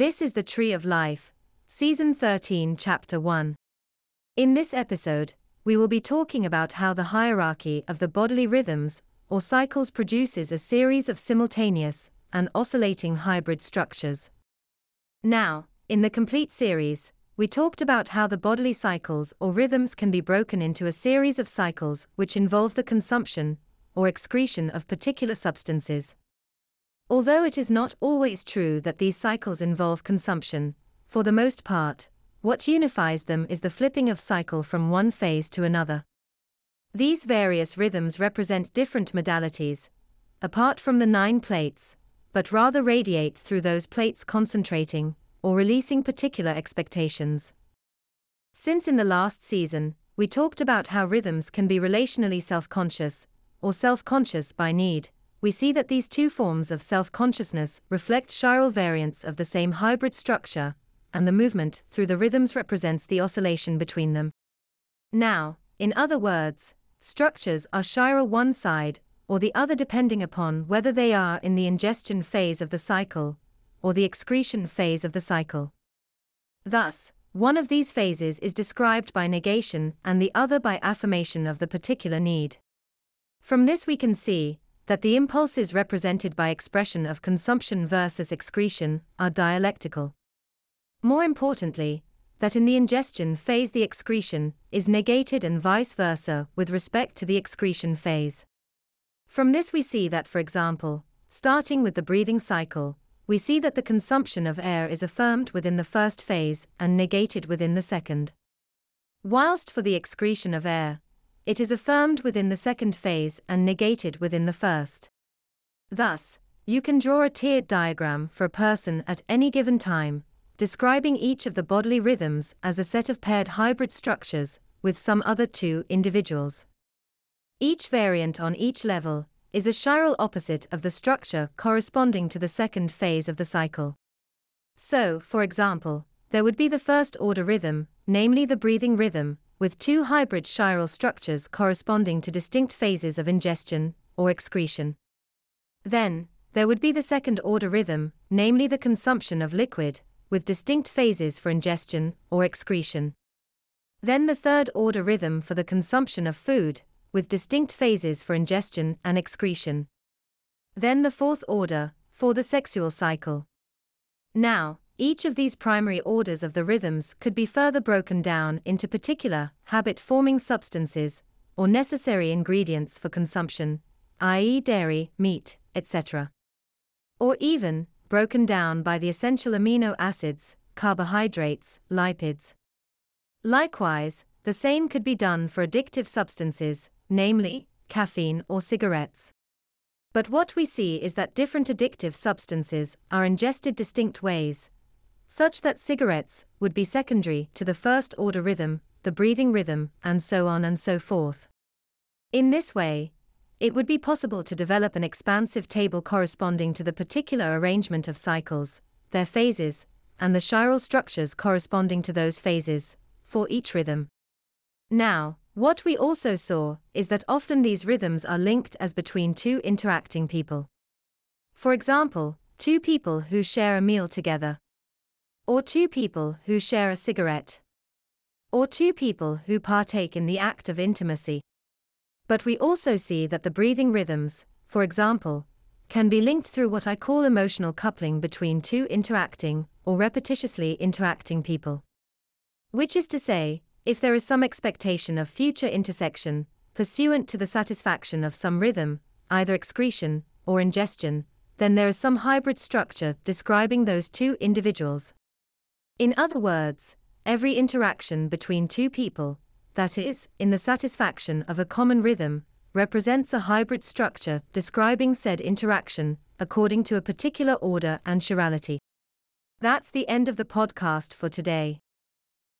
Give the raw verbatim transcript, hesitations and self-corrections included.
This is the Tree of Life, Season thirteen, Chapter one. In this episode, we will be talking about how the hierarchy of the bodily rhythms, or cycles, produces a series of simultaneous and oscillating hybrid structures. Now, in the complete series, we talked about how the bodily cycles or rhythms can be broken into a series of cycles which involve the consumption or excretion of particular substances. Although it is not always true that these cycles involve consumption, for the most part, what unifies them is the flipping of cycle from one phase to another. These various rhythms represent different modalities, apart from the nine plates, but rather radiate through those plates concentrating or releasing particular expectations. Since in the last season, we talked about how rhythms can be relationally self-conscious, or self-conscious by need, we see that these two forms of self-consciousness reflect chiral variants of the same hybrid structure, and the movement through the rhythms represents the oscillation between them. Now, in other words, structures are chiral one side or the other depending upon whether they are in the ingestion phase of the cycle or the excretion phase of the cycle. Thus, one of these phases is described by negation and the other by affirmation of the particular need. From this we can see that the impulses represented by expression of consumption versus excretion are dialectical. More importantly, that in the ingestion phase the excretion is negated and vice versa with respect to the excretion phase. From this we see that, for example, starting with the breathing cycle, we see that the consumption of air is affirmed within the first phase and negated within the second. Whilst for the excretion of air, it is affirmed within the second phase and negated within the first. Thus, you can draw a tiered diagram for a person at any given time, describing each of the bodily rhythms as a set of paired hybrid structures with some other two individuals. Each variant on each level is a chiral opposite of the structure corresponding to the second phase of the cycle. So, for example, there would be the first order rhythm, namely the breathing rhythm, with two hybrid chiral structures corresponding to distinct phases of ingestion or excretion. Then, there would be the second order rhythm, namely the consumption of liquid, with distinct phases for ingestion or excretion. Then the third order rhythm for the consumption of food, with distinct phases for ingestion and excretion. Then the fourth order, for the sexual cycle. Now, each of these primary orders of the rhythms could be further broken down into particular, habit-forming substances, or necessary ingredients for consumption, that is dairy, meat, et cetera. Or even, broken down by the essential amino acids, carbohydrates, lipids. Likewise, the same could be done for addictive substances, namely, caffeine or cigarettes. But what we see is that different addictive substances are ingested distinct ways, such that cigarettes would be secondary to the first order rhythm, the breathing rhythm, and so on and so forth. In this way, it would be possible to develop an expansive table corresponding to the particular arrangement of cycles, their phases, and the chiral structures corresponding to those phases, for each rhythm. Now, what we also saw is that often these rhythms are linked as between two interacting people. For example, two people who share a meal together. Or two people who share a cigarette. Or two people who partake in the act of intimacy. But we also see that the breathing rhythms, for example, can be linked through what I call emotional coupling between two interacting or repetitiously interacting people. Which is to say, if there is some expectation of future intersection, pursuant to the satisfaction of some rhythm, either excretion or ingestion, then there is some hybrid structure describing those two individuals. In other words, every interaction between two people, that is, in the satisfaction of a common rhythm, represents a hybrid structure describing said interaction according to a particular order and chirality. That's the end of the podcast for today.